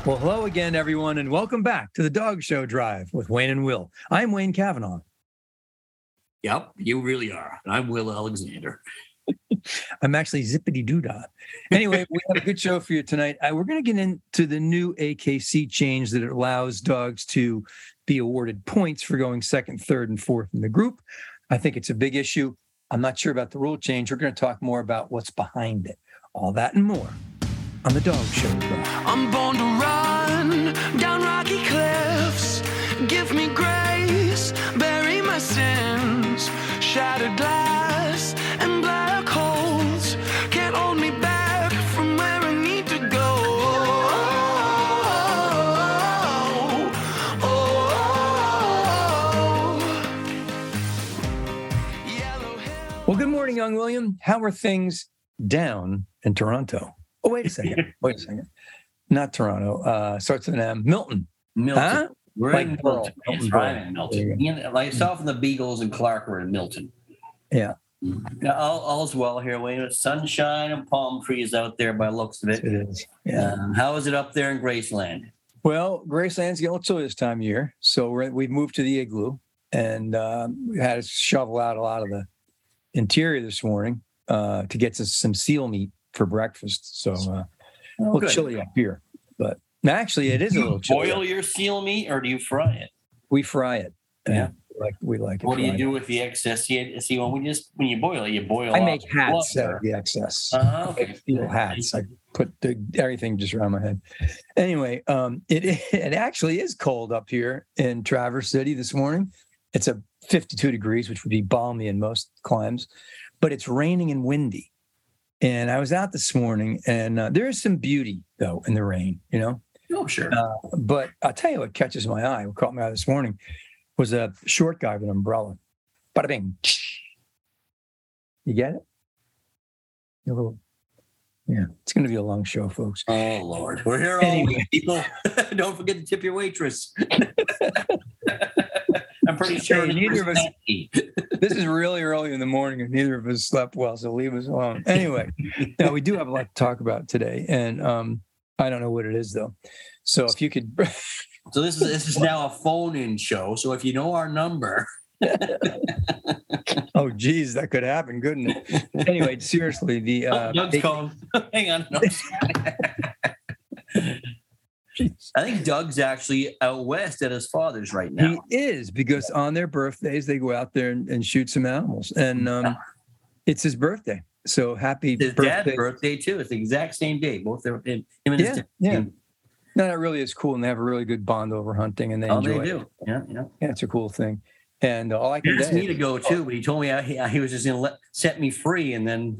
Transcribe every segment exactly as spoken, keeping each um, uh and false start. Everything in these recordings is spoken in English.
Well, hello again, everyone, and welcome back to the Dog Show Drive with Wayne and Will. I'm Wayne Cavanaugh. Yep, you really are. I'm Will Alexander. I'm actually Zippity Doodah. Anyway, we have a good show for you tonight. Uh, we're going to get into the new A K C change that allows dogs to be awarded points for going second, third, and fourth in the group. I think it's a big issue. I'm not sure about the rule change. We're going to talk more about what's behind it. All that and more on the Dog Show Drive. I'm born to run down rocky cliffs. Give me grace, bury my sins. Shattered glass and black holes can't hold me back from where I need to go. Oh, well, good morning, young William. How are things down in Toronto? Oh, wait a second. Wait a second. Not Toronto. Uh, starts with an M. Milton. Milton. Huh? We're Like in Pearl. Milton. That's Milton right, Pearl. in Milton. You know, myself and the Beagles and Clark were in Milton. Yeah. Yeah, all, all's well here, Wayne. Sunshine and palm trees out there by the looks of it. It is. Yeah. Um, how is it up there in Graceland? Well, Graceland's getting a little chilly this time of year, so we're, we've moved to the igloo, and um, we had to shovel out a lot of the interior this morning uh, to get us some seal meat for breakfast. So uh, a Oh, little good. chilly up here, but actually it is a Do you little chilly. boil your seal meat or do you fry it? We fry it. Yeah. like we like it. What do you fried. do with the excess? See, see, when we just when you boil it, you boil. I off make the hats blood. out of the excess. Uh, okay. Little hats. I put the, everything just around my head. Anyway, um, it it actually is cold up here in Traverse City this morning. It's a fifty-two degrees, which would be balmy in most climes, but it's raining and windy. And I was out this morning, and uh, there is some beauty though in the rain, you know. Oh, sure. Uh, but I'll tell you what catches my eye. What caught my eye this morning was a short guy with an umbrella. Bada bing. You get it? A little, yeah, it's going to be a long show, folks. Oh, Lord. We're here all Anyway. week, people. Don't forget to tip your waitress. I'm pretty sure Hey, neither of us- eat. This is really early in the morning, and neither of us slept well, so leave us alone. Anyway, now we do have a lot to talk about today, and um, I don't know what it is, though. So if you could... So this is this is now a phone-in show. So if you know our number, Oh, geez, that could happen, couldn't it? Anyway, seriously, the... oh, Uh, Doug's they- calling. Hang on. No. I think Doug's actually out west at his father's right now. He is, because on their birthdays, they go out there and, and shoot some animals. And um, it's his birthday. So happy His birthday. dad's birthday too. It's the exact same day. Both their him and his Yeah, dad. yeah. No, that really is cool. And they have a really good bond over hunting, and they Oh, enjoy they it. do. Yeah, yeah. Yeah, it's a cool thing. And all I He can asked say me to go too, but he told me I, he, he was just going to let set me free, and then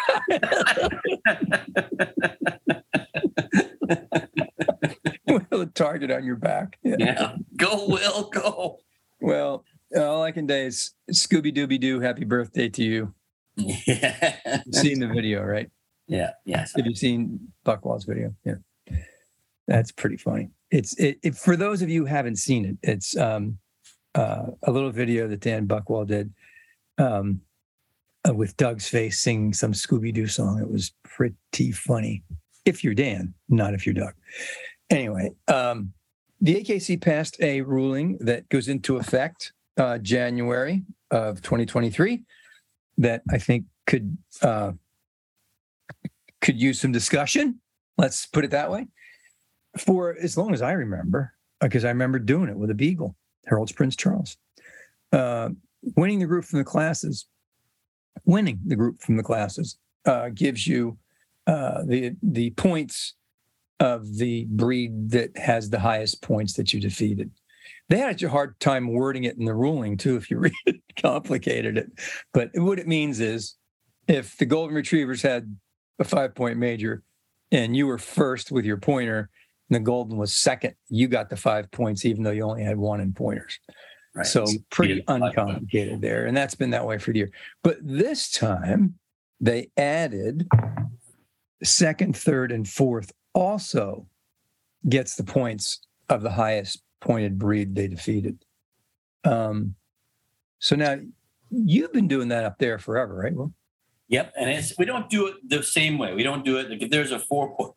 well, a target on your back. Yeah. yeah, go Will, go. Well, all I can say is Scooby Dooby Doo, happy birthday to you. Yeah, You've seen the video, right? yeah, yes. Have you seen Buckwald's video? Yeah. That's pretty funny. It's it, it for those of you who haven't seen it, it's um uh, a little video that Dan Buckwald did um uh, with Doug's face singing some Scooby Doo song. It was pretty funny. If you're Dan, not if you're Doug. Anyway, um, the A K C passed a ruling that goes into effect uh, January of twenty twenty-three that I think could uh, could use some discussion. Let's put it that way. For as long as I remember, because I remember doing it with a beagle, Harold's Prince Charles, uh, winning the group from the classes, winning the group from the classes uh, gives you uh, the the points of the breed that has the highest points that you defeated. They had a hard time wording it in the ruling too, if you read it, complicated it. But what it means is, if the Golden Retrievers had a five-point major, and you were first with your pointer, and the Golden was second, you got the five points, even though you only had one in pointers. Right. So pretty Yeah, five uncomplicated there. And that's been that way for the year. But this time they added second, third, and fourth also gets the points of the highest pointed breed they defeated. Um, so now you've been doing that up there forever, right? Well, Yep, and it's we don't do it the same way. We don't do it like if there's a four point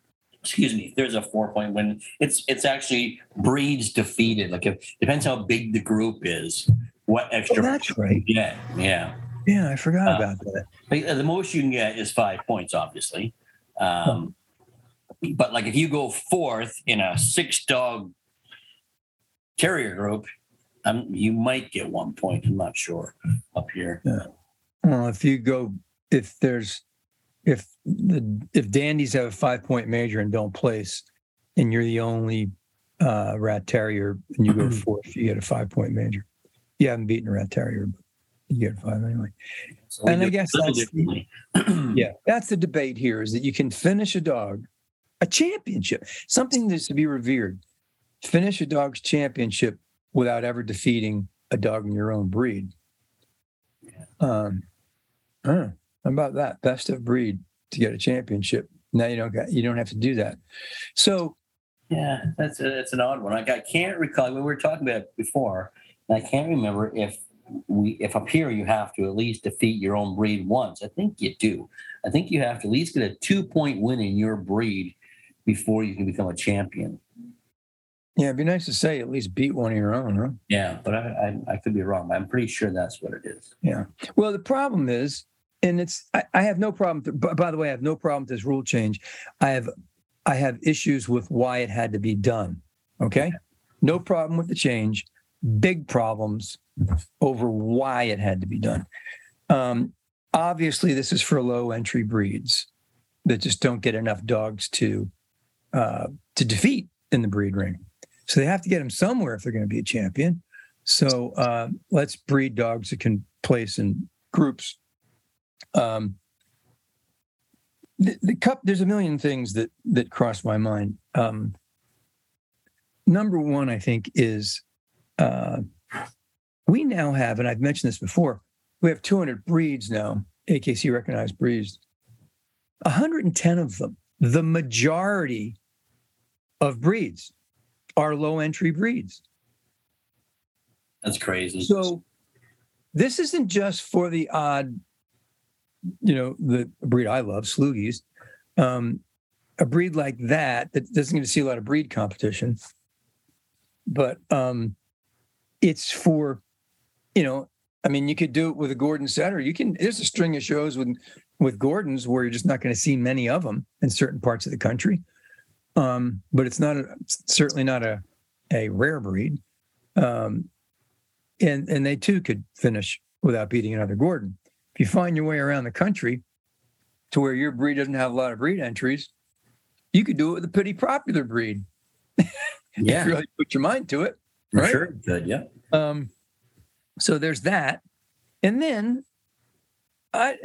excuse me, if there's a four point win, it's it's actually breeds defeated. Like it depends how big the group is, what extra Oh, that's right. you get. Yeah. Yeah, I forgot Uh, about that. Like, the most you can get is five points, obviously. Um, but like if you go fourth in a six dog terrier group, um, you might get one point. I'm not sure up here. Yeah. Well, if you go, if there's, if the if dandies have a five point major and don't place, and you're the only uh, rat terrier, and you go fourth, you get a five point major. You haven't beaten a rat terrier, but you get five anyway. So we And do I it guess a little that's the- differently. Yeah, that's the debate here: is that you can finish a dog, a championship, something that's to be revered. Finish a dog's championship without ever defeating a dog in your own breed. Yeah. Um, I don't know. How about that? Best of breed to get a championship. Now you don't got you don't have to do that. So Yeah, that's a, that's an odd one. Like I can't recall. We were talking about it before, and I can't remember if we if up here you have to at least defeat your own breed once. I think you do. I think you have to at least get a two point win in your breed before you can become a champion. yeah, it'd be nice to say at least beat one of your own, huh? Yeah, but I I, I could be wrong. But I'm pretty sure that's what it is. Yeah. Well, the problem is, and it's I, I have no problem. To, by, by the way, I have no problem with this rule change. I have I have issues with why it had to be done. Okay. No problem with the change. Big problems over why it had to be done. Um, obviously, this is for low entry breeds that just don't get enough dogs to uh, to defeat in the breed ring. So they have to get them somewhere if they're going to be a champion. So uh, let's breed dogs that can place in groups. Um, the, the cup. There's a million things that that cross my mind. Um, number one, I think, is uh, we now have, and I've mentioned this before, we have two hundred breeds now, A K C recognized breeds. one hundred ten of them, the majority of breeds, are low entry breeds. That's crazy. So this isn't just for the odd, you know, the breed I love, Slugies. Um, a breed like that that doesn't get to see a lot of breed competition, but um, it's for, you know, I mean, you could do it with a Gordon setter. You can. There's a string of shows with with Gordons where you're just not going to see many of them in certain parts of the country. Um, but it's not a, certainly not a a rare breed. Um, and and they too could finish without beating another Gordon. If you find your way around the country to where your breed doesn't have a lot of breed entries, you could do it with a pretty popular breed. Yeah, If you really put your mind to it. for right? sure. Good. Yeah. Um, so there's that. And then I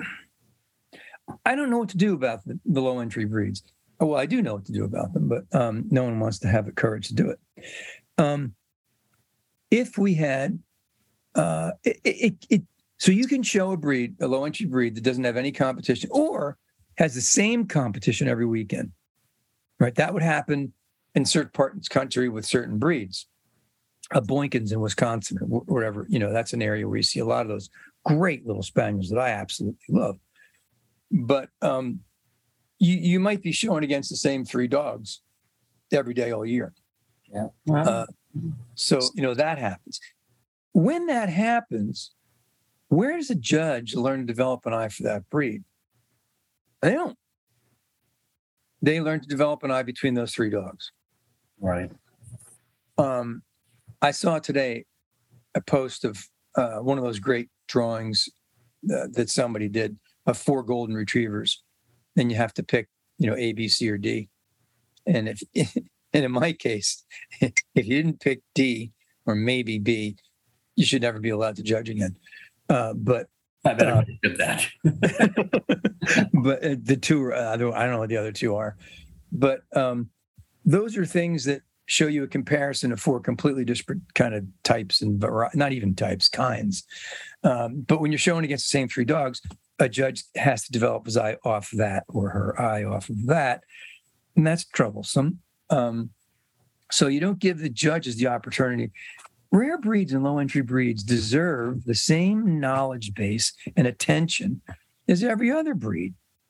I don't know what to do about the, the low entry breeds. Oh, well, I do know what to do about them, but um, no one wants to have the courage to do it. Um, if we had, uh, it, it, it, so you can show a breed, a low entry breed that doesn't have any competition or has the same competition every weekend, right? That would happen in certain parts of the country with certain breeds. Uh, Boykins in Wisconsin or wh- wherever, you know, that's an area where you see a lot of those great little spaniels that I absolutely love. But um, you you might be showing against the same three dogs every day all year. Yeah. Uh, so, you know, that happens. When that happens, where does a judge learn to develop an eye for that breed? They don't. They learn to develop an eye between those three dogs. Right. Um, I saw today a post of uh, one of those great drawings uh, that somebody did of four golden retrievers. Then you have to pick, you know, A, B, C, or D. And if, and in my case, if you didn't pick D or maybe B, you should never be allowed to judge again. Uh, but I better Uh, look at that. but uh, the two are, uh, I don't I don't know what the other two are. But um, those are things that show you a comparison of four completely disparate kind of types and vari- not even types, kinds. Um, but when you're showing against the same three dogs, a judge has to develop his eye off that or her eye off of that. And that's troublesome. Um, so you don't give the judges the opportunity. Rare breeds and low entry breeds deserve the same knowledge base and attention as every other breed.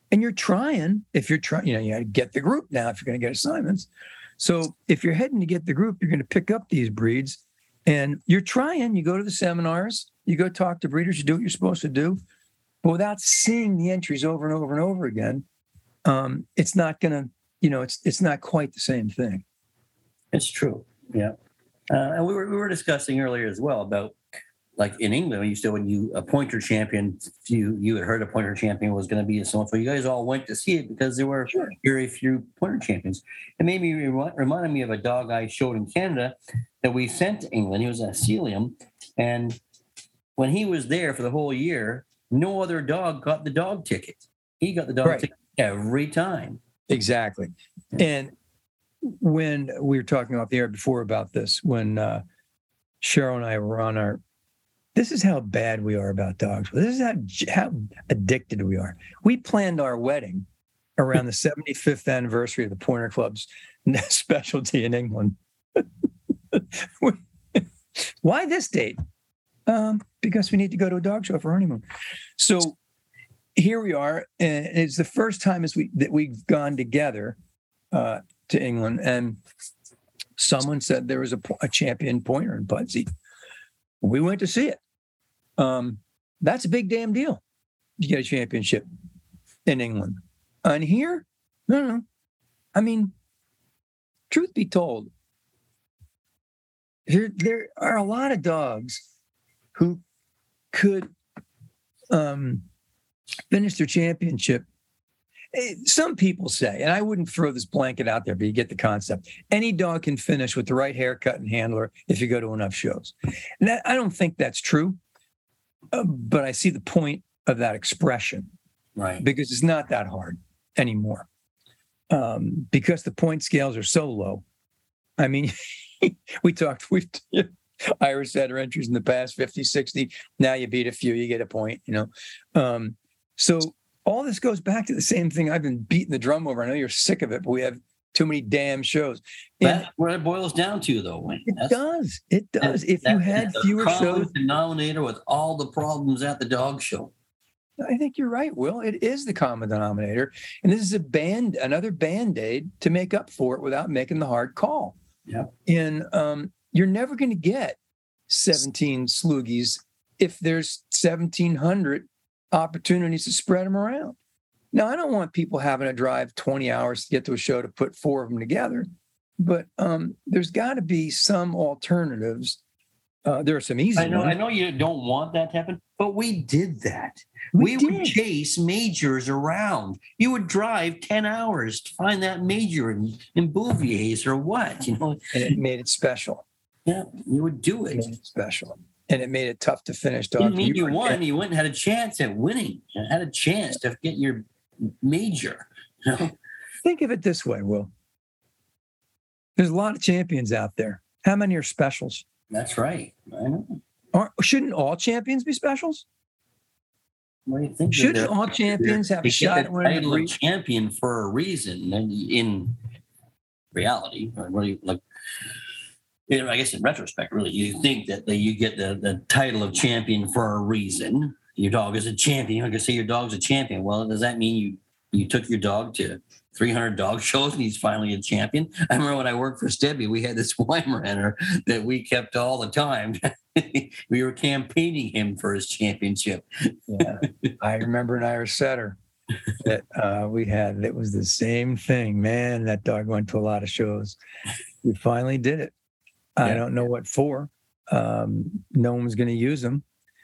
and you're trying, if you're trying, you know, you got to get the group now if you're going to get assignments. So if you're heading to get the group, you're going to pick up these breeds and you're trying, you go to the seminars, you go talk to breeders, you do what you're supposed to do. But without seeing the entries over and over and over again, um, it's not going to, you know, it's it's not quite the same thing. It's true. Yeah. Uh, and we were we were discussing earlier as well about, like in England, you still when you a pointer champion, you you had heard a pointer champion was going to be a so and so. You guys all went to see it because there were Sure. very few pointer champions. It made me remi- reminded me of a dog I showed in Canada that we sent to England. He was a Sealyham, and when he was there for the whole year, no other dog got the dog ticket. He got the dog Right. ticket every time. Exactly. And when we were talking off the air before about this, when uh, Cheryl and I were on our, this is how bad we are about dogs. This is how how addicted we are. We planned our wedding around the seventy-fifth anniversary of the Pointer Club's specialty in England. Why this date? Um, because we need to go to a dog show for honeymoon. So here we are, and it's the first time as we that we've gone together uh, to England, and someone said there was a, a champion pointer in Pudsey. We went to see it. Um, that's a big damn deal. You get a championship in England, and here, no, no. I mean, truth be told, there there are a lot of dogs who could um, finish their championship. Eh, Some people say, and I wouldn't throw this blanket out there, but you get the concept. Any dog can finish with the right haircut and handler if you go to enough shows. And that, I don't think that's true, uh, but I see the point of that expression Right. because it's not that hard anymore. Um, because the point scales are so low. I mean, we talked, we've Irish setter entries in the past, fifty, sixty. Now you beat a few, you get a point, you know. Um, so all this goes back to the same thing I've been beating the drum over. I know you're sick of it, but we have too many damn shows. And That's where it boils down to, though, Wayne. it That's, does. It does. If that- you had that's the fewer common shows, denominator with all the problems at the dog show. I think you're right, Will. It is the common denominator. And this is a band, another band-aid to make up for it without making the hard call. Yeah. And um, you're never going to get seventeen sloogies if there's seventeen hundred opportunities to spread them around. Now, I don't want people having to drive twenty hours to get to a show to put four of them together, but um, there's got to be some alternatives. Uh, there are some easy I know, ones. I know you don't want that to happen, but we did that. We We, would did. chase majors around. You would drive ten hours to find that major in, in Bouvier's or what, you know? And it made it special. Yeah, you would do It it. made it special. And it made it tough to finish Didn't dogs. mean you were- won. You went and had a chance at winning. You had a chance to get your major. You know? Think of it this way, Will. There's a lot of champions out there. How many are specials? That's right. I know. Aren't, shouldn't all champions be specials? What do you think? Shouldn't They're- all champions have a they get shot the at winning a title of breed? champion for a reason? And in reality, or what do you like? You know, I guess in retrospect, really, you think that the, you get the, the title of champion for a reason. Your dog is a champion. You're going to say your dog's a champion. Well, does that mean you you took your dog to three hundred dog shows and he's finally a champion? I remember when I worked for Stebby, we had this Weimaraner that we kept all the time. We were campaigning him for his championship. Yeah. I remember an Irish setter that uh, we had. It was the same thing. Man, that dog went to a lot of shows. We finally did it. I Yeah. don't know what for. Um, no one was going to use him.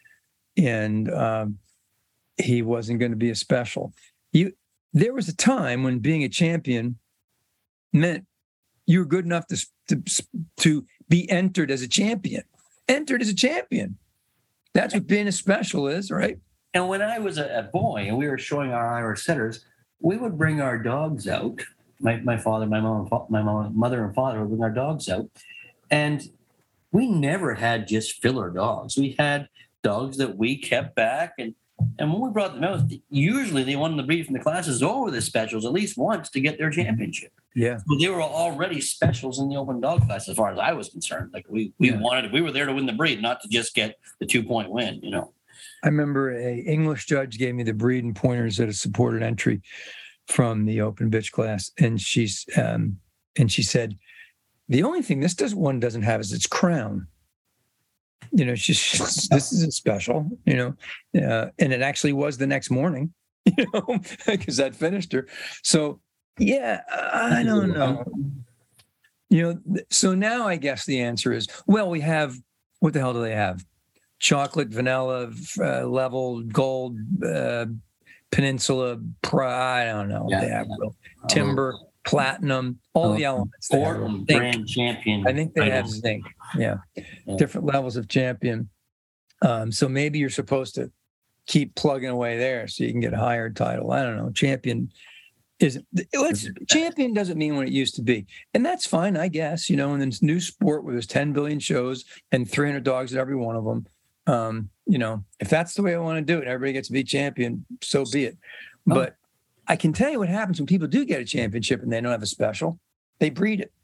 And um, he wasn't going to be a special. You, there was a time when being a champion meant you were good enough to, to, to be entered as a champion. Entered as a champion. That's what being a special is, right? And when I was a, a boy and we were showing our Irish setters, we would bring our dogs out. My, my father, my mom, and fa- my mom, mother and father would bring our dogs out. And we never had just filler dogs. We had dogs that we kept back. And, and when we brought them out, usually they wanted to breed from the classes over the specials at least once to get their championship. Yeah. So they were already specials in the open dog class, as far as I was concerned. Like we, we Yeah. wanted, we were there to win the breed, not to just get the two point win, you know. I remember a English judge gave me the breed and pointers that a supported entry from the open bitch class, and she's um, and she said, the only thing this does one doesn't have is its crown. You know, she's this is a special. You know, uh, and it actually was the next morning. You know, because that finished her. So yeah, I don't know. You know, so now I guess the answer is, well, we have, what the hell do they have? Chocolate, vanilla, uh, level, gold, uh, peninsula, pri- I don't know. Yeah, they have yeah. timber, Um, platinum, all the elements. They have. Ford Zinc. Grand Champion. I think they have titles. zinc. Yeah. Yeah. Different levels of champion. Um, so maybe you're supposed to keep plugging away there so you can get a higher title. I don't know. Champion isn't it's champion doesn't mean what it used to be. And that's fine, I guess, you know, in this new sport where there's ten billion shows and three hundred dogs at every one of them. Um, you know, if that's the way I want to do it, everybody gets to be champion, so be it. Oh. But I can tell you what happens when people do get a championship and they don't have a special. They breed it.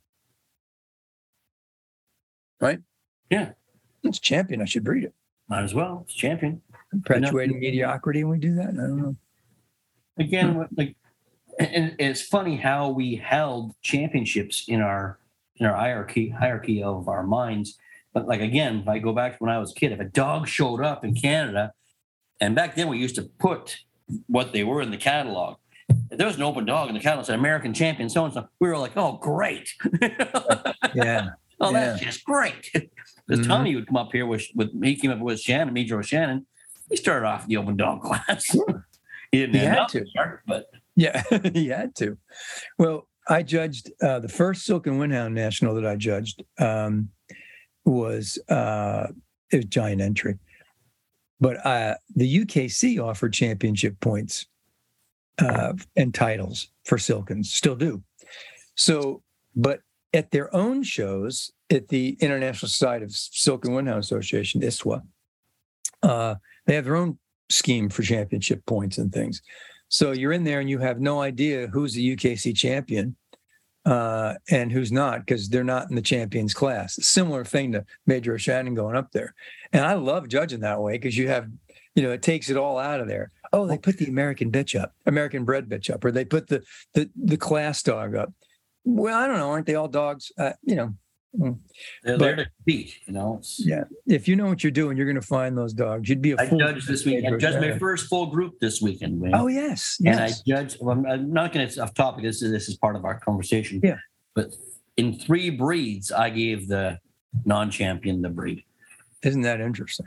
Right? Yeah. It's champion. I should breed it. Might as well. It's champion. Perpetuating mediocrity when we do that. I don't know. Again, what- like, and it's funny how we held championships in our in our hierarchy hierarchy of our minds. But like again, if I go back to when I was a kid, if a dog showed up in Canada, and back then we used to put what they were in the catalog. If there was an open dog in the catalog, said American champion, so and so, we were like, oh great. Yeah. Oh, Yeah. that's just great. Because Mhm. Tommy would come up here with, with he came up with Shannon, me, Joe Shannon. He started off in the open dog class. He didn't He end had up to. there, but Yeah, he had to. Well, I judged uh, the first Silk and Windhound National that I judged um, was uh, it was giant entry, but uh, the U K C offered championship points uh, and titles for Silkins, still do. So, but at their own shows at the International Society of Silk and Windhound Association, I S W A, uh, they have their own scheme for championship points and things. So you're in there and you have no idea who's the U K C champion uh, and who's not, because they're not in the champions class. Similar thing to Major O'Shannon going up there. And I love judging that way because you have, you know, it takes it all out of there. Oh, they put the American bitch up, American bred bitch up, or they put the the the class dog up. Well, I don't know. Aren't they all dogs? Uh, you know. they're But- there to compete. You know. It's, Yeah. If you know what you're doing, you're going to find those dogs. You'd be a I fool. judged this week. I Major judged my O'Shannon. first full group this weekend, Wayne. Oh, yes. And I Yes. judged. Well, I'm, I'm not going to. Off topic. This is this is part of our conversation. Yeah. But in three breeds, I gave the non-champion the breed. Isn't that interesting?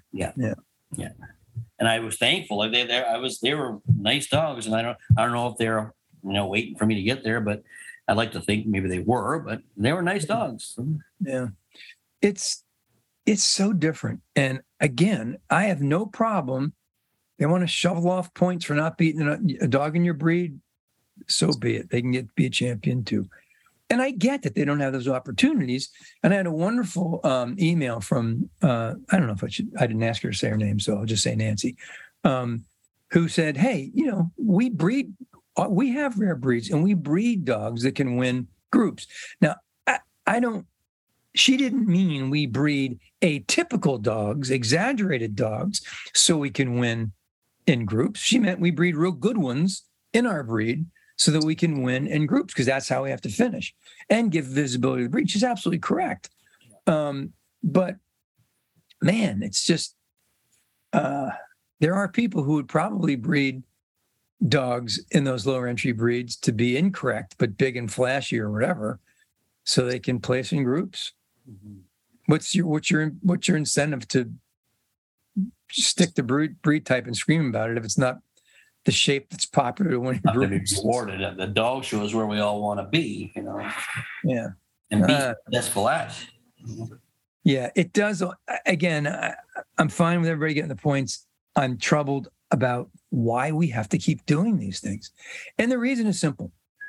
And I was thankful. Like they, they, I was, they were nice dogs, and I don't, I don't know if they're, you know, waiting for me to get there, but I'd like to think maybe they were, but they were nice dogs. Yeah. It's it's so different. And again, I have no problem. They want to shovel off points for not beating a, a dog in your breed. So be it. They can get be a champion too. And I get that they don't have those opportunities. And I had a wonderful um, email from uh, I don't know if I should. I didn't ask her to say her name, so I'll just say Nancy, um, who said, "Hey, you know, we breed, uh, we have rare breeds, and we breed dogs that can win groups." Now, I, I don't. She didn't mean we breed atypical dogs, exaggerated dogs, so we can win in groups. She meant we breed real good ones in our breed so that we can win in groups, because that's how we have to finish and give visibility to the breed. She's absolutely correct. Um, but man, it's just, uh, there are people who would probably breed dogs in those lower entry breeds to be incorrect, but big and flashy or whatever, so they can place in groups. What's your what's your what's your incentive to stick to breed breed type and scream about it if it's not the shape that's popular to win Not to be groups? rewarded at the dog show is where we all want to be, you know, Yeah, and beat Uh, Despelat. yeah, it does. Again, I, I'm fine with everybody getting the points. I'm troubled about why we have to keep doing these things, and the reason is simple.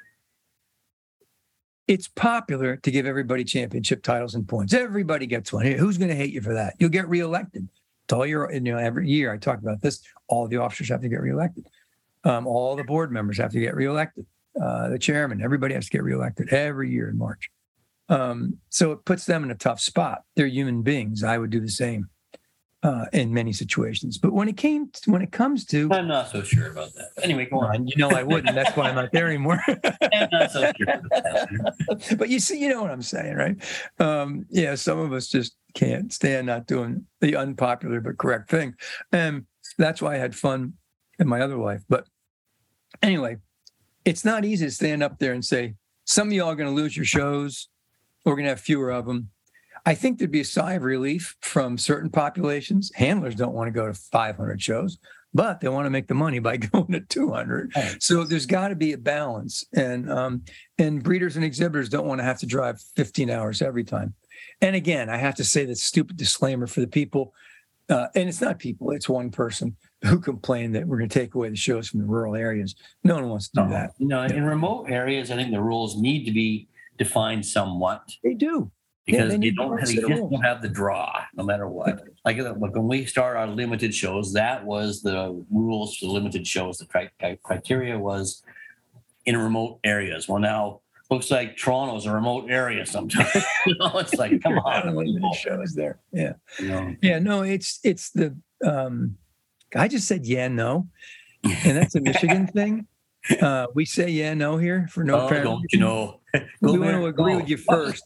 It's popular to give everybody championship titles and points. Everybody gets one. Who's going to hate you for that? You'll get reelected. It's all your, you know, every year I talk about this. All the officers have to get reelected. Um, all the board members have to get reelected. Uh, the chairman, everybody has to get reelected every year in March. Um, so it puts them in a tough spot. They're human beings. I would do the same. uh, in many situations. But when it came, to, when it comes to, I'm not so sure about that. Anyway, go on. you know, I wouldn't. That's why I'm not there anymore. I'm not so sure about that. But you see, you know what I'm saying, right? Um, yeah, some of us just can't stand not doing the unpopular but correct thing, and that's why I had fun in my other life. But anyway, it's not easy to stand up there and say, some of y'all are going to lose your shows. We're going to have fewer of them. I think there'd be a sigh of relief from certain populations. Handlers don't want to go to five hundred shows, but they want to make the money by going to two hundred. Right. So there's got to be a balance. And um, and breeders and exhibitors don't want to have to drive fifteen hours every time. And again, I have to say that stupid disclaimer for the people, uh, and it's not people, it's one person who complained that we're going to take away the shows from the rural areas. No one wants to do No. that. You know, in remote areas, I think the rules need to be defined somewhat. They do. Because they they, need to don't work they set just rules. don't have the draw, no matter what. Like, like when we started our limited shows, that was the rules for the limited shows. The cri- criteria was in remote areas. Well, now looks like Toronto's a remote area sometimes. You know, it's like, come on. Unlimited shows there. Yeah. You know, Yeah, no, it's it's the um I just said yeah, no. And that's a Michigan thing. Uh we say yeah, no here for no oh, apparent don't reason. you know? We Go want to there, agree go. with you first.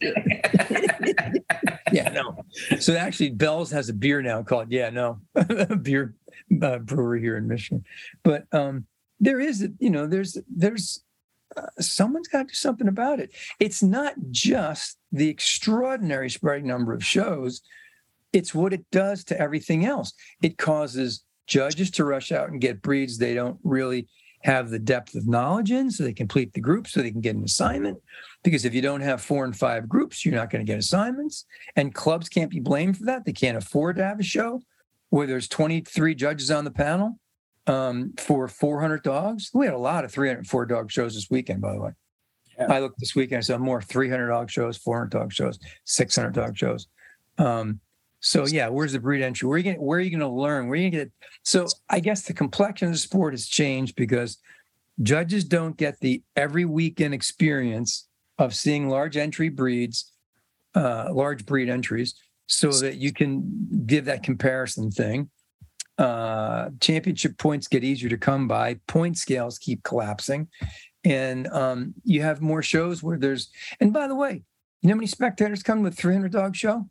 Yeah, no. So actually, Bell's has a beer now called Yeah, No, a beer uh, brewery here in Michigan. But um, there is, you know, there's there's uh, someone's got to do something about it. It's not just the extraordinary spreading number of shows; it's what it does to everything else. It causes judges to rush out and get breeds they don't really have the depth of knowledge in, so they complete the group so they can get an assignment. Because if you don't have four and five groups, you're not going to get assignments. And clubs can't be blamed for that. They can't afford to have a show where there's twenty-three judges on the panel um, for four hundred dogs. We had a lot of three hundred four dog shows this weekend, by the way. Yeah. I looked this weekend, I saw more three hundred dog shows, four hundred dog shows, six hundred dog shows. Um, so yeah, where's the breed entry? Where are you going? Where are you going to learn? Where are you going to get? So I guess the complexion of the sport has changed because judges don't get the every weekend experience of seeing large entry breeds, uh, large breed entries, so that you can give that comparison thing. Uh, championship points get easier to come by. Point scales keep collapsing, and um, you have more shows where there's. And by the way, you know how many spectators come to a three hundred dog show?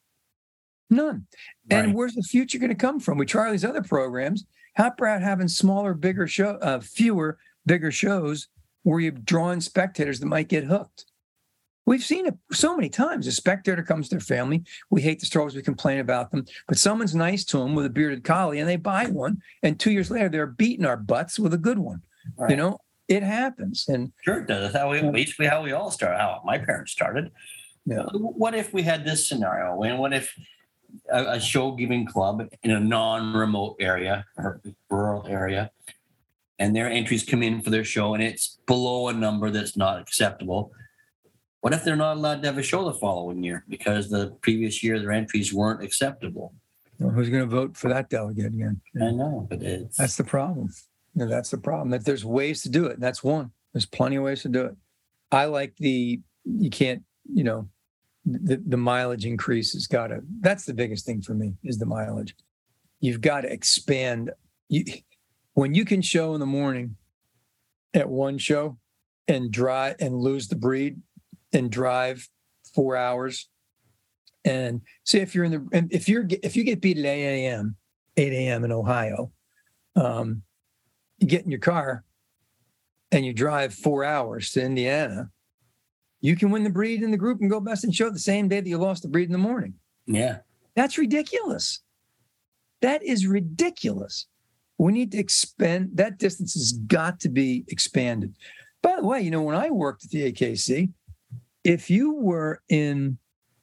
None. And Right. where's the future going to come from? We try all these other programs. How about having smaller, bigger show, uh, fewer, bigger shows where you draw in spectators that might get hooked? We've seen it so many times. A spectator comes to their family. We hate the stories, we complain about them, but someone's nice to them with a bearded collie and they buy one. And two years later, they're beating our butts with a good one. Right. You know, it happens. And Sure it does. That's how we basically how we all started, how my parents started. yeah, What if we had this scenario? And what if a, a show giving club in a non-remote area or rural area, and their entries come in for their show and it's below a number that's not acceptable? What if they're not allowed to have a show the following year because the previous year their entries weren't acceptable? well, who's going to vote for that delegate again? I know, but it's That's the problem. No, that's the problem. That there's ways to do it. And that's one. There's plenty of ways to do it. I like the you can't, you know, the, the mileage increase has got to. That's the biggest thing for me is the mileage. You've got to expand. You, when you can show in the morning at one show and drive and lose the breed and drive four hours, and say if you're in the and if you're if you get beat at eight a.m. eight a.m. in Ohio. Um, you get in your car and you drive four hours to Indiana, you can win the breed in the group and go best in show the same day that you lost the breed in the morning. yeah. That's ridiculous. That is ridiculous. We need to expand. That distance has got to be expanded. By the way, you know, when I worked at the A K C, if you were in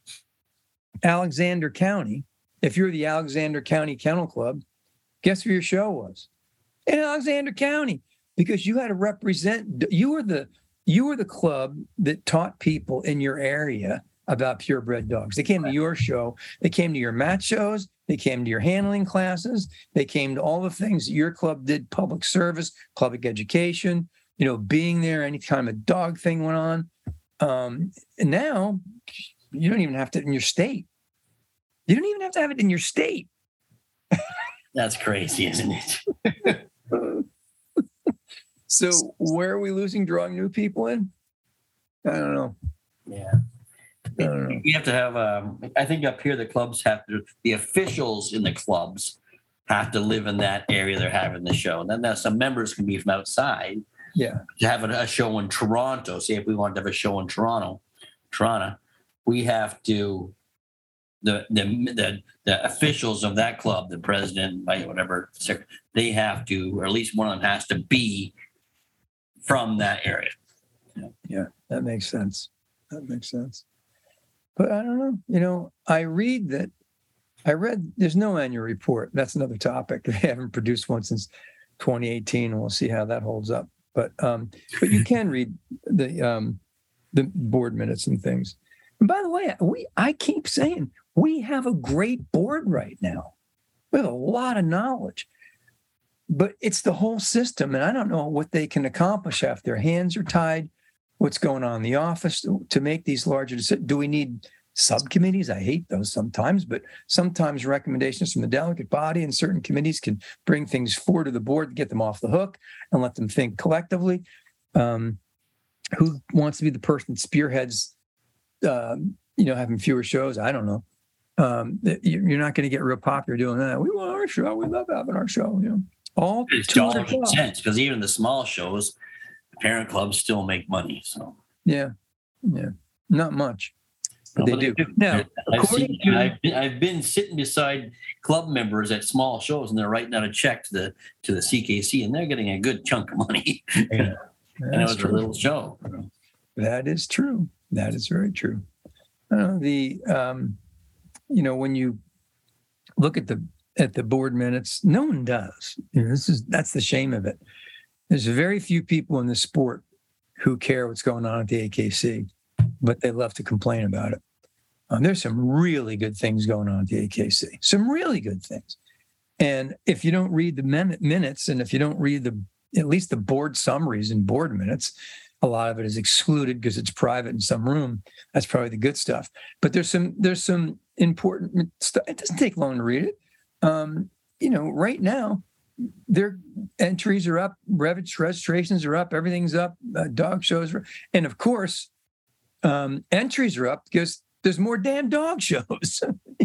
Alexander County, if you're the Alexander County Kennel Club, guess where your show was? In Alexander County, because you had to represent. You were the you were the club that taught people in your area about purebred dogs. They came to your show. They came to your match shows. They came to your handling classes. They came to all the things that your club did: public service, public education. You know, being there anytime a dog thing went on. Um, and now you don't even have to in your state. You don't even have to have it in your state. That's crazy, isn't it? So where are we losing drawing new people in? I don't know. Yeah. I don't know. You have to have, um, I think up here, the clubs have to, the officials in the clubs have to live in that area they're having the show. And then there's some members can be from outside. Yeah. To have a, a show in Toronto, say if we wanted to have a show in Toronto, Toronto, we have to, the the the, the officials of that club, the president, like whatever, they have to, or at least one of them has to be from that area. Yeah, that makes sense. That makes sense. But I don't know. You know, I read that. I read there's no annual report. That's another topic. They haven't produced one since twenty eighteen, and we'll see how that holds up. But um, but you can read the um, the board minutes and things. And by the way, we I keep saying we have a great board right now. We have a lot of knowledge, but it's the whole system, and I don't know what they can accomplish after their hands are tied. What's going on in the office to, to make these larger decisions? Do we need subcommittees? I hate those sometimes, but sometimes recommendations from the delegate body and certain committees can bring things forward to the board to get them off the hook and let them think collectively. Um, who wants to be the person that spearheads, um, you know, having fewer shows? I don't know. Um, you're not going to get real popular doing that. We want our show. We love having our show. You know, all It's to all the makes club. sense because even the small shows, parent clubs still make money. So Yeah, yeah, not much. But they But do. Now, I've, according seen, to I've, been, I've been sitting beside club members at small shows, and they're writing out a check to the to the C K C, and they're getting a good chunk of money. Yeah, and it that's was true. a little show. That is true. That is very true. Uh, the um, you know, when you look at the at the board minutes, no one does. You know, this is that's the shame of it. There's very few people in the sport who care what's going on at the A K C, but they love to complain about it. Um, there's some really good things going on at the A K C. Some really good things. And if you don't read the min- minutes, and if you don't read the at least the board summaries and board minutes, a lot of it is excluded because it's private in some room. That's probably the good stuff. But there's some there's some important stuff. It doesn't take long to read it. Um, you know, right now, their entries are up, rev- registrations are up, everything's up, uh, dog shows, are, and of course, um, entries are up because there's more damn dog shows.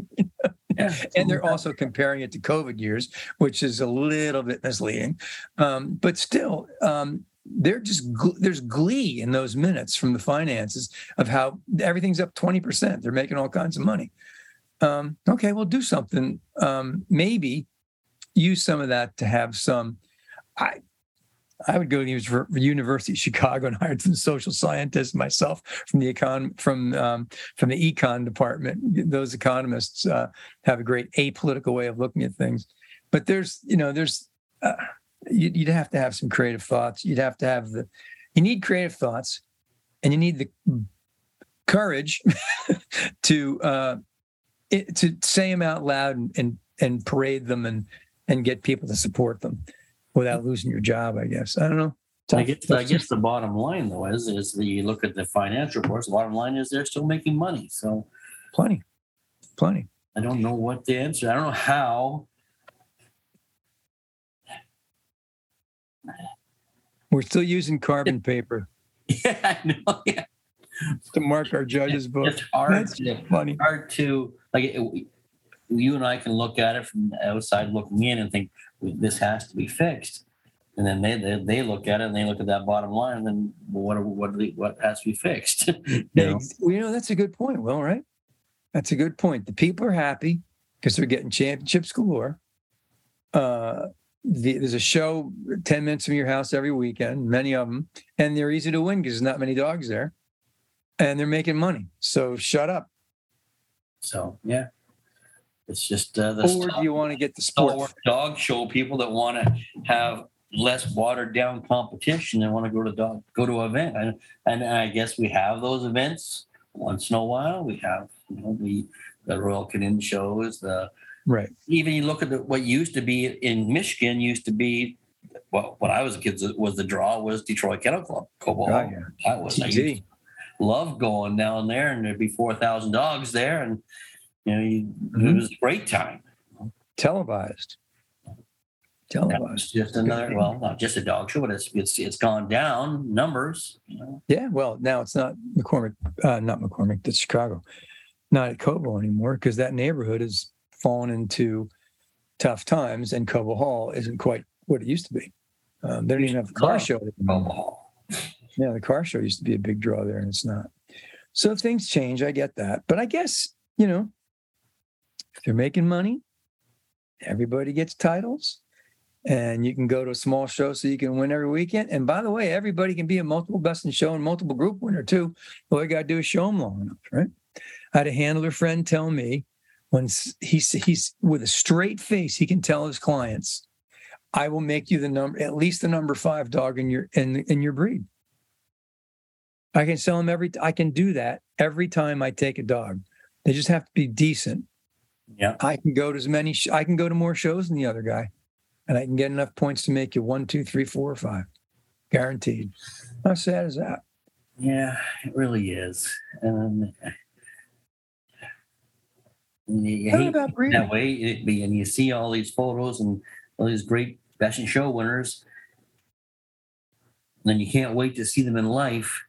Yeah. And they're also comparing it to COVID years, which is a little bit misleading. Um, but still, um, they're just gl- there's glee in those minutes from the finances of how everything's up twenty percent. They're making all kinds of money. Um, okay, we'll do something. Um, maybe use some of that to have some. I I would go to the University of Chicago and hire some social scientists myself from the econ from um, from the econ department. Those economists uh, have a great apolitical way of looking at things. But there's you know there's uh, you'd, you'd have to have some creative thoughts. You'd have to have the you need creative thoughts, and you need the courage to uh, it, to say them out loud and, and and parade them and and get people to support them without losing your job, I guess. I don't know. I guess I guess the bottom line though is is that you look at the financial reports. The bottom line is they're still making money. So Plenty. Plenty. I don't know what the answer. I don't know how. We're still using carbon paper Yeah, I know. Yeah. to mark our judges' book. It's hard. That's to, funny. hard to like. It, you and I can look at it from the outside looking in and think this has to be fixed, and then they they, they look at it and they look at that bottom line and then well, what what what has to be fixed? you know? Ex- Well, you know, that's a good point, Will, right? That's a good point. The people are happy because they're getting championships galore. Uh, the, there's a show ten minutes from your house every weekend, many of them, and they're easy to win because there's not many dogs there, and they're making money. So shut up. So yeah, it's just uh, the Or do you want to get the sport? stalwart dog show people that want to have less watered down competition and want to go to dog go to an event, and and I guess we have those events once in a while. We have you know the the Royal Canin shows. The Right. even you look at the, what used to be in Michigan used to be. Well, when I was a kid, was the draw was Detroit Kennel Club. Cobo Oh, Hall. yeah. That was I used T G. to love going down there, and there'd be four thousand dogs there, and you know you, it Mhm. was a great time. televised. Televised. It's just another, well, not just a dog show, but it's it's it's gone down numbers. You know? Yeah, well, now it's not McCormick, uh, not McCormick, it's Chicago, not at Cobo anymore, because that neighborhood has fallen into tough times, and Cobo Hall isn't quite what it used to be. Um, they don't even have a car show. Oh. Yeah, the car show used to be a big draw there, and it's not. So things change. I get that, but I guess you know, if they're making money, everybody gets titles. And you can go to a small show so you can win every weekend. And by the way, everybody can be a multiple best in show and multiple group winner too. All you got to do is show them long enough, right? I had a handler friend tell me when he's, he's with a straight face, he can tell his clients, I will make you the number, at least the number five dog in your, in, in your breed. I can sell them every, I can do that every time I take a dog. They just have to be decent. Yeah. I can go to as many, sh- I can go to more shows than the other guy. And I can get enough points to make you one, two, three, four, or five. Guaranteed. How sad is that? Yeah, it really is. Um, you How hate about it breeding? that way, it be, and you see all these photos and all these great best in show winners, and then you can't wait to see them in life.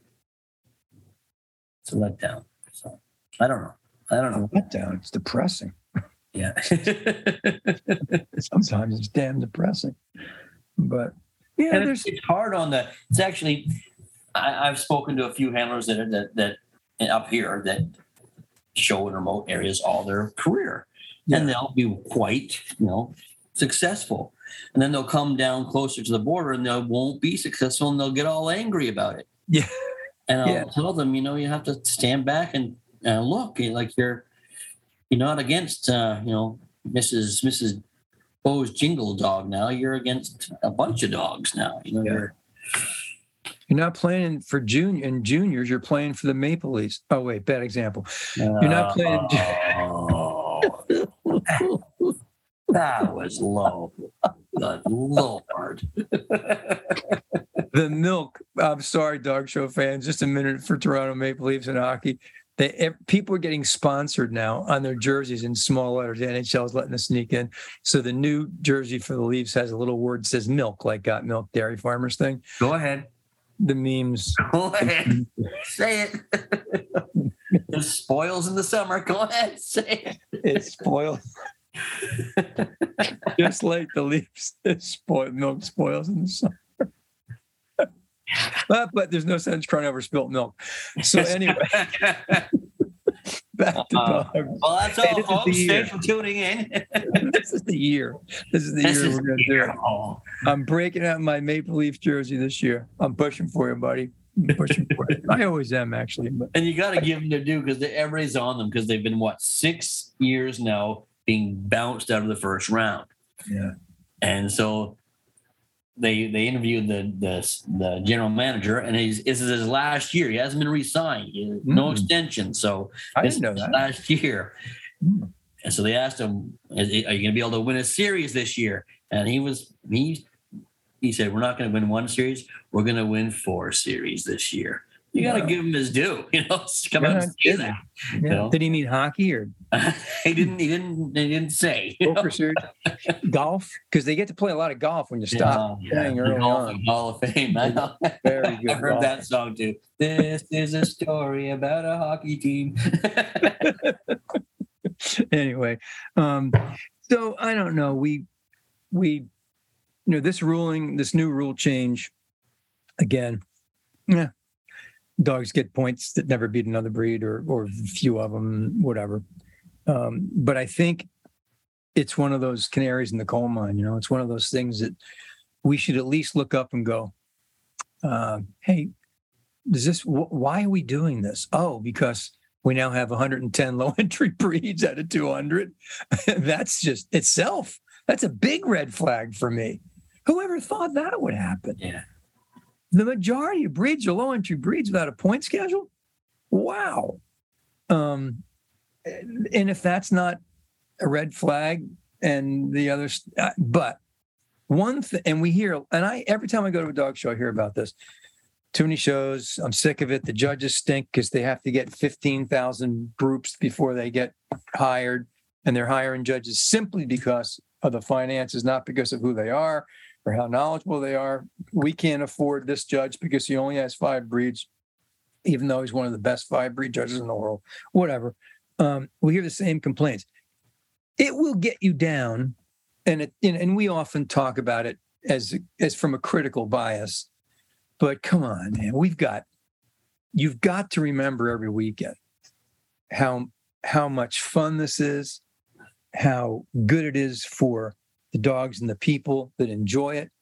It's a letdown. So I don't know. I don't know. Let down. It's depressing. Yeah. Sometimes it's damn depressing. But yeah, And there's it's, it's hard on the. It's actually. I, I've spoken to a few handlers that are that that up here that show in remote areas all their career, Yeah. and they'll be quite you know successful, and then they'll come down closer to the border and they won't be successful, and they'll get all angry about it. Yeah. And I'll Yeah. tell them, you know, you have to stand back and uh, look like you're you're not against uh, you know Missus Missus Bo's Jingle dog now. You're against a bunch of dogs now. You know, Yeah. you're You're not playing for junior and juniors. You're playing for the Maple Leafs. Oh wait, bad example. You're not playing. Oh, that was low. The low part. The milk. I'm sorry, dog show fans. Just a minute for Toronto Maple Leafs and hockey. They ev- people are getting sponsored now on their jerseys in small letters. The N H L is letting us sneak in. So the new jersey for the Leafs has a little word that says milk, like got milk dairy farmers thing. Go ahead. The memes. Go ahead. Say it. It spoils in the summer. Go ahead. Say it. It's spoiled. Just like the Leafs, it's spoiled. Milk spoils in the summer. but, but there's no sense crying over spilt milk. So anyway, back to Uh, dogs. Well, that's Hey, all, this is folks. the Thanks year. for tuning in. This is the year. This is the This year is we're going to do year. it. Oh. I'm breaking out my Maple Leaf jersey this year. I'm pushing for you, buddy. I'm pushing for you. I always am, actually. But And you got to give them their due because everybody's on them because they've been, what, six years now being bounced out of the first round. yeah, And so they they interviewed the the, the general manager, and he's this is his last year. He hasn't been re-signed. He has no Mm. extension. So I this didn't know is that. last year. Mm. And so they asked him, "Is- "Are you going to be able to win a series this year?" And he was he he said, "We're not going to win one series. We're going to win four series this year." You got to Wow. give him his due. You know, come You're out not and say kidding. that. Yeah. You know? Did he mean hockey or he didn't. He didn't. He didn't say. you know? poker series? Golf? Because they get to play a lot of golf when you stop Yeah, playing the early Hall, on. Hall of Fame. I know. Very good I've heard golf. that song too. This is a story about a hockey team. Anyway, um, so I don't know. We we you know this ruling, this new rule change again. Yeah, dogs get points that never beat another breed, or or few of them, whatever. Um, but I think it's one of those canaries in the coal mine. You know, it's one of those things that we should at least look up and go, uh, "Hey, does this? Wh- why are we doing this? Oh, because." We now have one hundred ten low entry breeds out of two hundred. That's just itself. That's a big red flag for me. Whoever thought that would happen? Yeah. The majority of breeds are low entry breeds without a point schedule. Wow. Um, and if that's not a red flag, and the others, uh, but one thing, and we hear, and I every time I go to a dog show, I hear about this. Too many shows. I'm sick of it. The judges stink because they have to get fifteen thousand groups before they get hired. and they're hiring judges simply because of the finances, not because of who they are or how knowledgeable they are. We can't afford this judge because he only has five breeds, even though he's one of the best five breed judges in the world. Whatever. Um, we hear the same complaints. It will get you down, and it, and we often talk about it as as from a critical bias. But come on, man, we've got you've got to remember every weekend how how much fun this is, how good it is for the dogs and the people that enjoy it.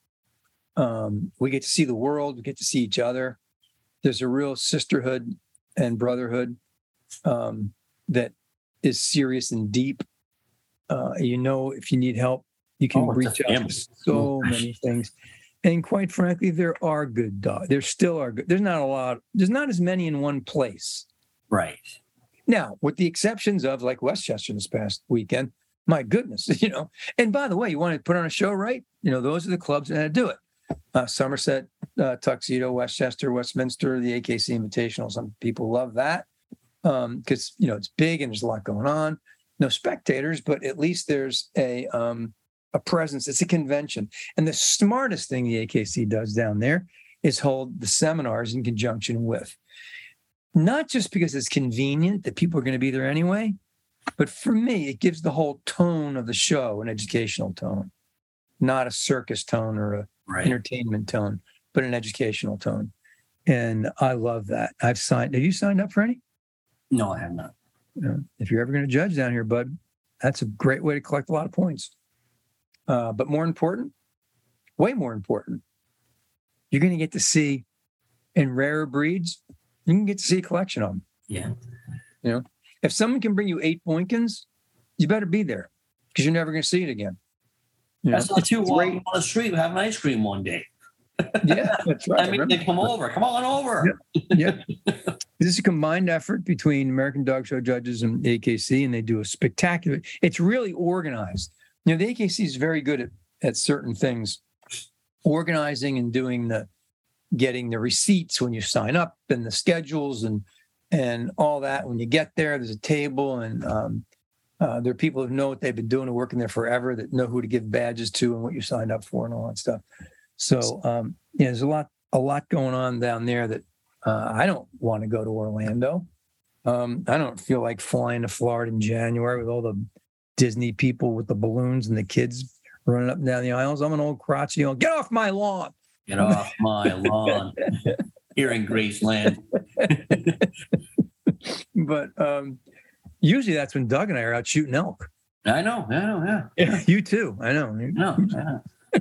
Um, we get to see the world. We get to see each other. There's a real sisterhood and brotherhood um, that is serious and deep. Uh, you know, if you need help, you can Oh, it's reach a out family. to so many things. And quite frankly, there are good dogs. There still are good. There's not a lot. There's not as many in one place. Right. Now, with the exceptions of like Westchester this past weekend, my goodness, you know. And by the way, you want to put on a show, right? You know, those are the clubs that do it. Uh, Somerset, uh, Tuxedo, Westchester, Westminster, the A K C Invitational. Some people love that because, um, you know, it's big and there's a lot going on. No spectators, but at least there's a um, a presence. It's a convention. And the smartest thing the A K C does down there is hold the seminars in conjunction with. Not just because it's convenient that people are going to be there anyway, but for me, it gives the whole tone of the show an educational tone, not a circus tone or a Right. entertainment tone, but an educational tone. And I love that. I've signed. Have you signed up for any? No, I have not. You know, if you're ever going to judge down here, bud, that's a great way to collect a lot of points. Uh, but more important, way more important, you're going to get to see in rarer breeds, you can get to see a collection of them. Yeah. You know, if someone can bring you eight Boykins, you better be there because you're never going to see it again. You know, That's not too it's walking great. on the street having ice cream one day. Yeah, that's right. I mean, they come over. Come on over. Yeah. This is a combined effort between American Dog Show judges and A K C, and they do a spectacular. It's really organized. You know, the A K C is very good at, at certain things, organizing and doing the, getting the receipts when you sign up and the schedules and and all that. When you get there, there's a table and um, uh, there are people who know what they've been doing and working there forever that know who to give badges to and what you signed up for and all that stuff. So um, yeah, there's a lot a lot going on down there that uh, I don't want to go to Orlando. Um, I don't feel like flying to Florida in January with all the Disney people with the balloons and the kids running up and down the aisles. I'm an old crotchety, you know, get off my lawn. Get off my lawn. Here in Graceland. But um, usually that's when Doug and I are out shooting elk. I know. I know. Yeah. You too. I know. No. Yeah.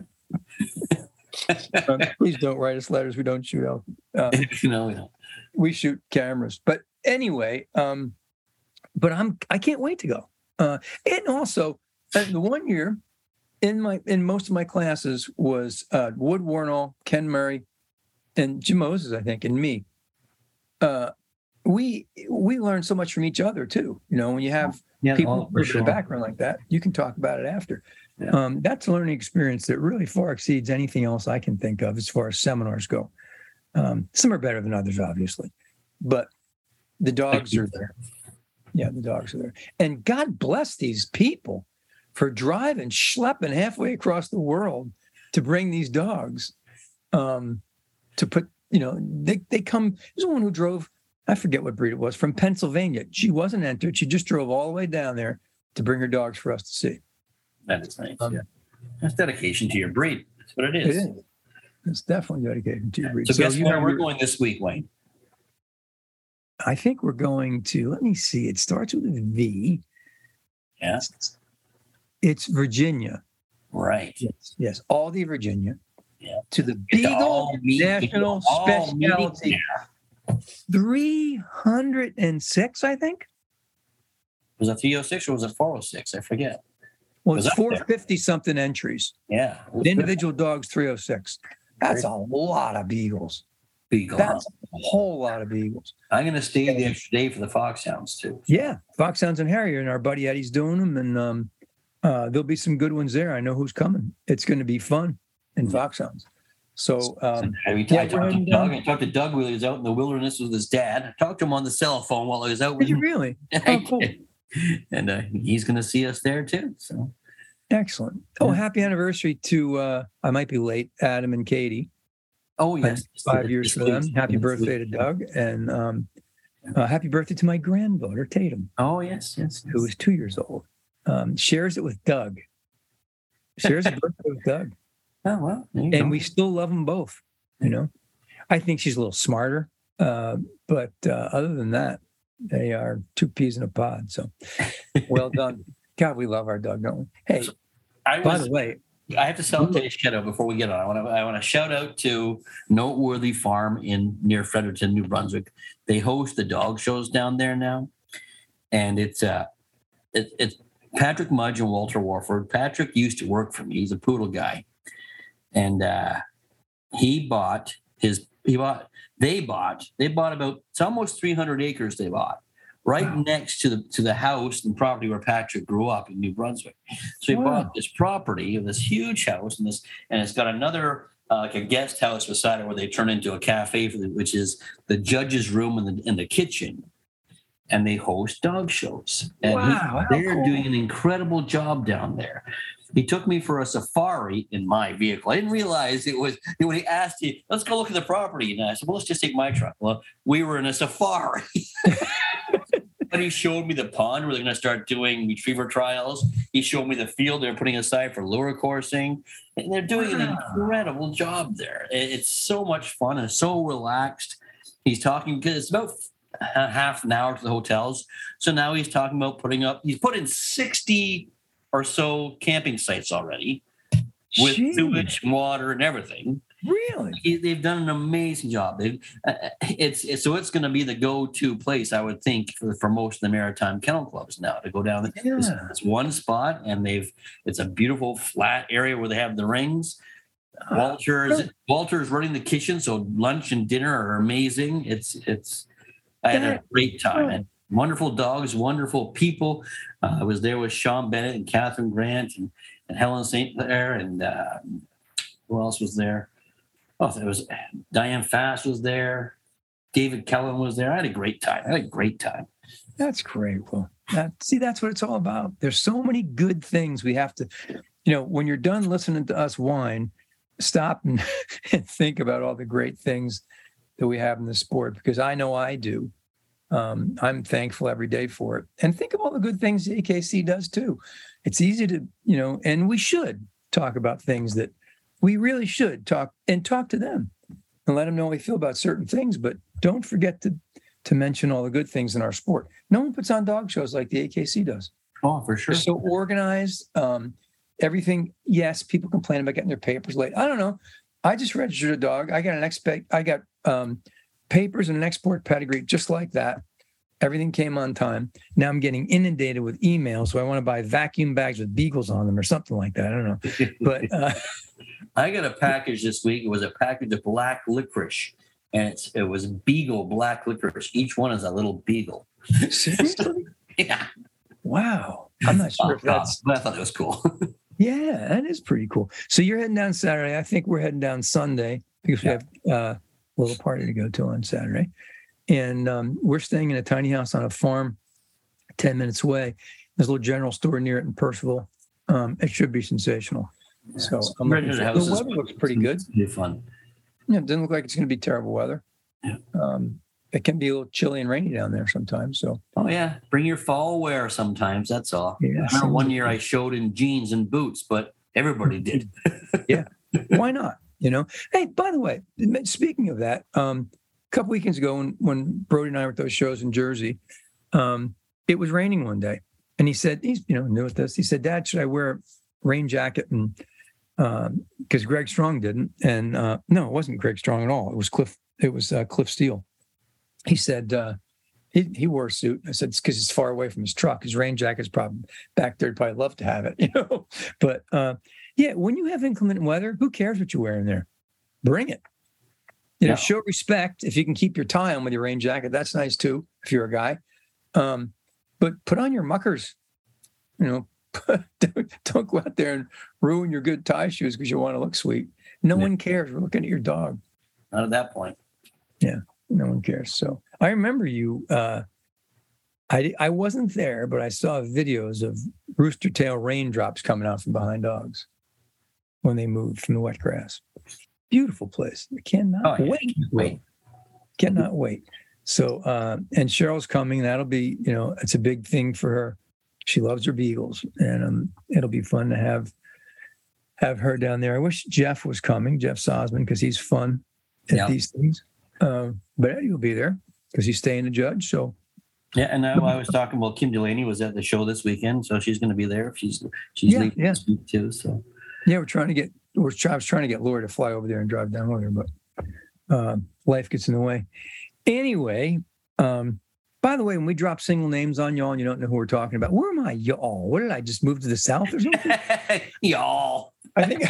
Um, please don't write us letters. We don't shoot elk. Uh, you know. We don't. we shoot cameras. But anyway, um, but I'm I can't wait to go. Uh, and also, uh, the one year in my in most of my classes was uh, Wood Warnall, Ken Murray, and Jim Moses, I think, and me. Uh, we we learn so much from each other too. You know, when you have Yeah, people oh, for with sure. a background like that, you can talk about it after. Yeah. Um, that's a learning experience that really far exceeds anything else I can think of as far as seminars go. Um, some are better than others, obviously, but the dogs are there. Yeah, the dogs are there. And God bless these people for driving, schlepping halfway across the world to bring these dogs um, to put, you know, they, they come. There's one who drove, I forget what breed it was, from Pennsylvania. She wasn't entered. She just drove all the way down there to bring her dogs for us to see. That is nice. Um, Yeah. That's dedication to your breed. That's what it It is. is. It's definitely dedicated to your breed. So, guess you where have we're your- going this week, Wayne? I think we're going to, let me see, it starts with a V. Yeah. It's Virginia. Right. Yes, yes, Aldi, Virginia. Yeah. To the Get to Beagle all meet- get to National all meet Specialty. three hundred six, I think. Was it three oh six or was it four oh six? I forget. Well, Was it's up there. four hundred fifty something entries. Yeah. it was The individual dogs, three oh six. That's a lot of beagles. Beagle, huh? That's a whole lot of beagles. I'm going to stay the extra day for the foxhounds too. Yeah, Foxhounds and Harrier, and our buddy Eddie's doing them, and um, uh, there'll be some good ones there. I know who's coming. It's going to be fun in Foxhounds. So um, I, mean, yeah, I we're talked to heading Doug. down. I talked to Doug while he was out in the wilderness with his dad. I talked to him on the cell phone while I was out with did you him. really? I Oh, cool. did. and uh, he's going to see us there too. So Excellent. Oh, Yeah. happy anniversary to, uh, I might be late, Adam and Katie. oh yes, Five years for them. Happy birthday to Doug. And um, uh, happy birthday to my granddaughter, Tatum, Oh yes, yes. who is two years old. Um, shares it with Doug. Shares a birthday with Doug. Oh well, there you And go. we still love them both, you know. I think she's a little smarter. Uh, but uh, other than that, they are two peas in a pod. So well done. God, we love our Doug, don't we? Hey, I by was the way, I have to sell a shout out before we get on. I want to I want to shout out to Noteworthy Farm in near Fredericton, New Brunswick. They host the dog shows down there now, and it's uh, it, it's Patrick Mudge and Walter Warford. Patrick used to work for me. He's a poodle guy, and uh, he bought his he bought they bought they bought about it's almost three hundred acres they bought right Wow. next to the to the house and property where Patrick grew up in New Brunswick. So he Wow. bought this property, this huge house, and this, and it's got another uh, like a guest house beside it where they turn into a cafe for the, which is the judge's room and the in the kitchen, and they host dog shows. And he- Wow, how they're cool. doing an incredible job down there. He took me for a safari in my vehicle. I didn't realize it was when he asked you, "Let's go look at the property," and I said, "Well, let's just take my truck." Well, we were in a safari. But he showed me the pond where they're going to start doing retriever trials. He showed me the field they're putting aside for lure coursing. And they're doing an Wow. incredible job there. It- It's so much fun and so relaxed. He's talking because it's about a half an hour to the hotels. So now he's talking about putting up, he's put in sixty or so camping sites already with Gee, sewage, water, and everything. really? He- They've done an amazing job. They've, uh, it's, it's so it's going to be the go-to place, I would think, for, for most of the maritime kennel clubs now to go down. There. It's, Yeah. it's one spot, and they've it's a beautiful flat area where they have the rings. Walter's Walter's running the kitchen, so lunch and dinner are amazing. It's it's I had a That- great time. And wonderful dogs, wonderful people. Uh, I was there with Sean Bennett and Catherine Grant and, and Helen Saint Clair and uh, who else was there? Oh, there was Diane Fast was there. David Kellen was there. I had a great time. I had a great time. That's great. Well, that, see, that's what it's all about. There's so many good things we have to, you know, when you're done listening to us whine, stop and, and think about all the great things that we have in the sport, because I know I do. Um, I'm thankful every day for it. And think of all the good things the A K C does too. It's easy to, you know, and we should talk about things that we really should talk and talk to them and let them know how we feel about certain things. But don't forget to to mention all the good things in our sport. No one puts on dog shows like the A K C does. Oh, for sure. They're so organized. Um, everything. Yes, people complain about getting their papers late. I don't know. I just registered a dog. I got an expect. I got um, papers and an export pedigree just like that. Everything came on time. Now I'm getting inundated with emails, so I want to buy vacuum bags with beagles on them or something like that. I don't know. But uh, I got a package this week. It was a package of black licorice, and it's it was beagle black licorice. Each one is a little beagle. seriously, Yeah, wow. I'm not sure if that's. but I thought it was cool. Yeah, that is pretty cool. So you're heading down Saturday. I think we're heading down Sunday because we have uh, a little party to go to on Saturday. And um, we're staying in a tiny house on a farm ten minutes away. There's a little general store near it in Percival. Um, it should be sensational. So I'm looking Rented for- houses. the weather looks pretty good. It's gonna be fun. Yeah, it doesn't look like it's going to be terrible weather. Yeah. Um, it can be a little chilly and rainy down there sometimes. So Oh yeah, bring your fall wear sometimes. That's all. yeah, I remember one year I showed in jeans and boots, but everybody did. Why not? You know. Hey, by the way, speaking of that, um, a couple weekends ago when, when Brody and I were at those shows in Jersey, um, it was raining one day, and he said he's you know new at this. He said, "Dad, should I wear a rain jacket?" And because Greg Strong didn't, and uh, no, it wasn't Greg Strong at all. It was Cliff. It was uh, Cliff Steele. He said uh, he he wore a suit. I said it's because it's far away from his truck. His rain jacket's probably back there. He'd probably love to have it, you know. But uh, yeah, when you have inclement weather, who cares what you're wearing there? Bring it. You know, Yeah. show respect. If you can keep your tie on with your rain jacket, that's nice too. If you're a guy, um, but put on your muckers. You know, don't, don't go out there and ruin your good tie shoes because you want to look sweet. No Yeah. one cares. We're looking at your dog. Not at that point. No one cares. So I remember you. Uh, I I wasn't there, but I saw videos of rooster tail raindrops coming out from behind dogs when they moved from the wet grass. Beautiful place. I cannot Oh, yeah. wait. Wait. Cannot wait. So, uh, and Cheryl's coming. That'll be, you know, it's a big thing for her. She loves her beagles, and um, it'll be fun to have have her down there. I wish Jeff was coming, Jeff Sosman, because he's fun at Yeah. these things. Um, but Eddie will be there because he's staying to judge. So, Yeah, and I, I was talking about Kim Delaney was at the show this weekend, so she's going to be there. She's she's Yeah, leaving yeah. this week too. So yeah, we're trying to get. We're try, I was trying to get Laura to fly over there and drive down with her, but um, life gets in the way. Anyway, um, by the way, when we drop single names on y'all and you don't know who we're talking about, where am I, y'all? What did I just move to the south or something? y'all. I think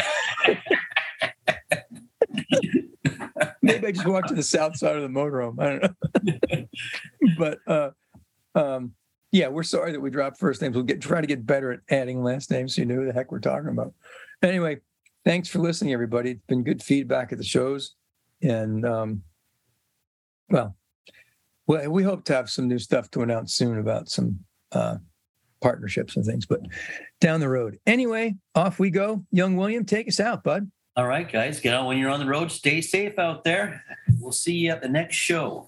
maybe I just walked to the south side of the motorhome. I don't know. But uh, um, yeah, we're sorry that we dropped first names. We'll get try to get better at adding last names so you know who the heck we're talking about. Anyway, thanks for listening, everybody. It's been good feedback at the shows, and um, well, well, we hope to have some new stuff to announce soon about some uh, partnerships and things, but down the road. Anyway, off we go. Young William, take us out, bud. All right, guys, get out when you're on the road. Stay safe out there. We'll see you at the next show.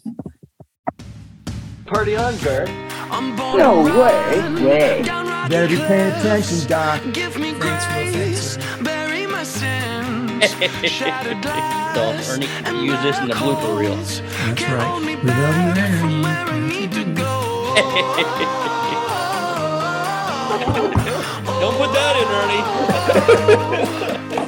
Party on, Bert. I'm born No and way. run Way. down rocky Better be paying cliffs. attention, Doc. Give me Thanks, Will. grace, Thanks, bury my sins. Shattered glass So, Ernie, and use this in the black blooper reel. holes. That's Can't right. hold me We love you, back from Ernie. where I need to go. Don't put that in, Ernie.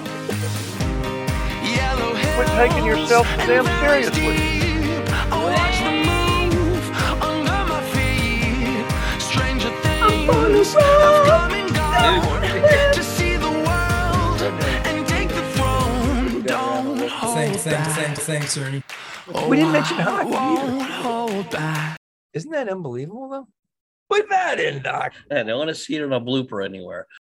Yellow Quit taking yourself so damn hills and seriously. valleys deep. I watch them move under my feet. Stranger things have come and gone to see the world and take the throne. Don't hold Thanks, thanks, back. thanks, thanks, Ernie. Oh, We didn't mention I hockey either. won't hold back. Isn't that unbelievable, though? Put that in, Doc. Man, I want to see it in a blooper anywhere.